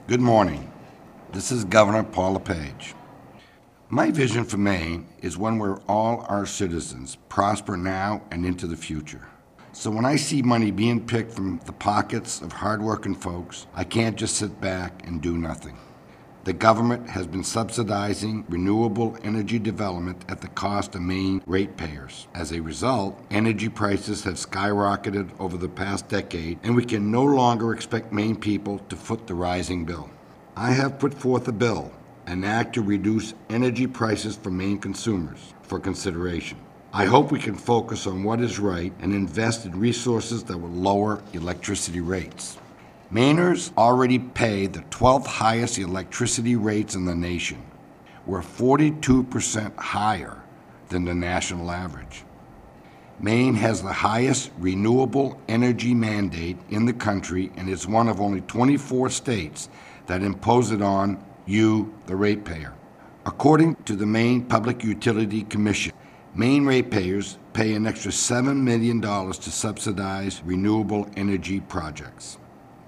Good morning. This is Governor Paul LePage. My vision for Maine is one where all our citizens prosper now and into the future. So when I see money being picked from the pockets of hardworking folks, I can't just sit back and do nothing. The government has been subsidizing renewable energy development at the cost of Maine ratepayers. As a result, energy prices have skyrocketed over the past decade, and we can no longer expect Maine people to foot the rising bill. I have put forth a bill, an act to reduce energy prices for Maine consumers, for consideration. I hope we can focus on what is right and invest in resources that will lower electricity rates. Mainers already pay the 12th highest electricity rates in the nation. We're 42% higher than the national average. Maine has the highest renewable energy mandate in the country and is one of only 24 states that impose it on you, the ratepayer. According to the Maine Public Utility Commission, Maine ratepayers pay an extra $7 million to subsidize renewable energy projects.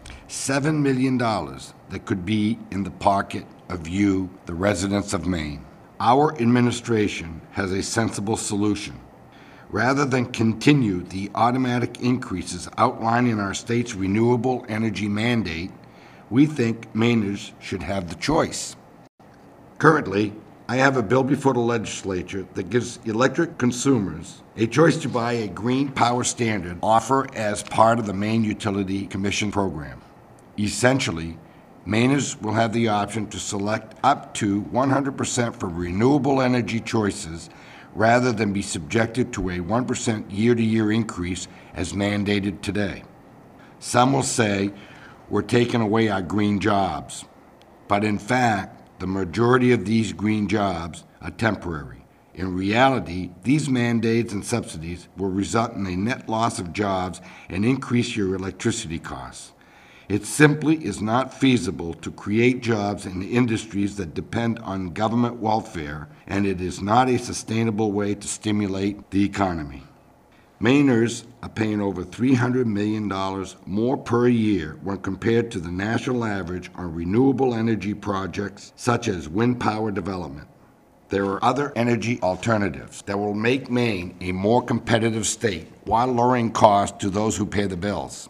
$7 million that could be in the pocket of you, the residents of Maine. Our administration has a sensible solution. Rather than continue the automatic increases outlined in our state's renewable energy mandate, we think Mainers should have the choice. Currently, I have a bill before the legislature that gives electric consumers a choice to buy a green power standard offer as part of the Maine Utility Commission program. Essentially, Mainers will have the option to select up to 100% for renewable energy choices rather than be subjected to a 1% year-to-year increase as mandated today. Some will say we're taking away our green jobs, but in fact, the majority of these green jobs are temporary. In reality, these mandates and subsidies will result in a net loss of jobs and increase your electricity costs. It simply is not feasible to create jobs in industries that depend on government welfare, and it is not a sustainable way to stimulate the economy. Mainers are paying over $300 million more per year when compared to the national average on renewable energy projects such as wind power development. There are other energy alternatives that will make Maine a more competitive state while lowering costs to those who pay the bills.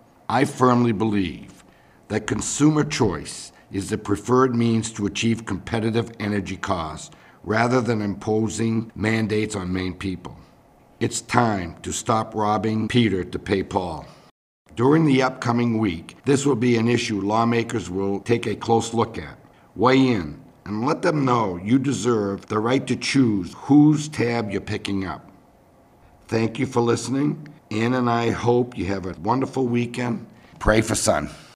I firmly believe that consumer choice is the preferred means to achieve competitive energy costs rather than imposing mandates on Maine people. It's time to stop robbing Peter to pay Paul. During the upcoming week, this will be an issue lawmakers will take a close look at. Weigh in and let them know you deserve the right to choose whose tab you're picking up. Thank you for listening. Ann and I hope you have a wonderful weekend. Pray for sun.